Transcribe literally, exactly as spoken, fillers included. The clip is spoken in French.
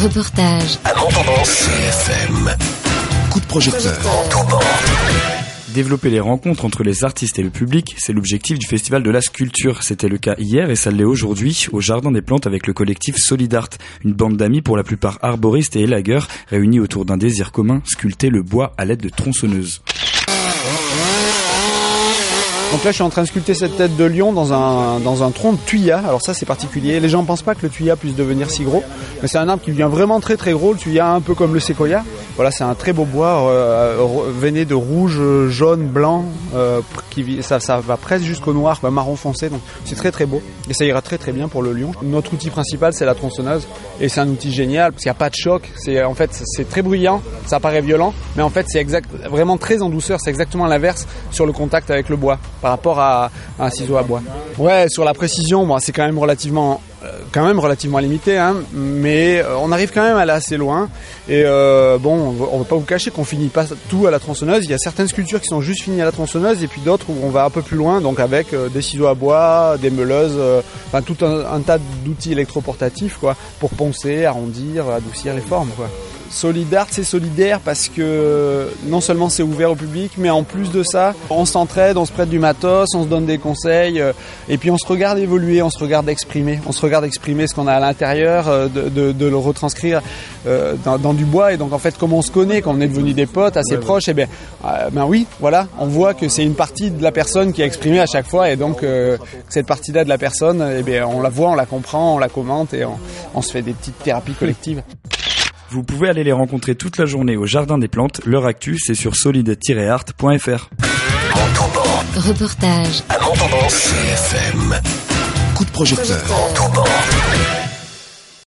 Reportage. À Montauban. C F M. Coup de projecteur. Montauban. Développer les rencontres entre les artistes et le public, c'est l'objectif du Festival de la Sculpture. C'était le cas hier et ça l'est aujourd'hui au Jardin des Plantes avec le collectif Solidart, une bande d'amis pour la plupart arboristes et élagueurs réunis autour d'un désir commun, sculpter le bois à l'aide de tronçonneuses. Donc là, je suis en train de sculpter cette tête de lion dans un, dans un tronc de thuya. Alors ça, c'est particulier. Les gens ne pensent pas que le thuya puisse devenir si gros. Mais c'est un arbre qui devient vraiment très très gros. Le thuya, un peu comme le séquoia. Voilà, c'est un très beau bois euh, veiné de rouge, jaune, blanc. Euh, qui, ça, ça va presque jusqu'au noir, quoi, marron foncé. Donc c'est très très beau. Et ça ira très très bien pour le lion. Notre outil principal, c'est la tronçonneuse. Et c'est un outil génial parce qu'il n'y a pas de choc. C'est, en fait, c'est très bruyant. Ça paraît violent. Mais en fait, c'est exact, vraiment très en douceur. C'est exactement l'inverse sur le contact avec le bois. Par rapport à un ciseau à bois. Ouais, sur la précision, bon, c'est quand même relativement, euh, quand même relativement limité, hein, mais euh, on arrive quand même à aller assez loin. Et euh, bon, on ne va pas vous cacher qu'on finit pas tout à la tronçonneuse. Il y a certaines sculptures qui sont juste finies à la tronçonneuse, et puis d'autres où on va un peu plus loin, donc avec euh, des ciseaux à bois, des meuleuses, euh, enfin tout un, un tas d'outils électroportatifs, quoi, pour poncer, arrondir, adoucir les formes, quoi. Solidart, c'est solidaire parce que non seulement c'est ouvert au public, mais en plus de ça, on s'entraide, on se prête du matos, on se donne des conseils, euh, et puis on se regarde évoluer, on se regarde exprimer, on se regarde exprimer ce qu'on a à l'intérieur, euh, de, de, de le retranscrire euh, dans, dans du bois. Et donc en fait, comme on se connaît, quand on est devenu des potes assez ouais, proches, ouais. et bien, euh, ben oui, voilà, on voit que c'est une partie de la personne qui a exprimé à chaque fois, et donc euh, cette partie-là de la personne, eh bien, on la voit, on la comprend, on la commente, et on, on se fait des petites thérapies collectives. Vous pouvez aller les rencontrer toute la journée au Jardin des Plantes. Leur actu, c'est sur solide tiret art point f r. Montauban. Reportage. À Montauban. C F M. Coup de projecteur. Montauban.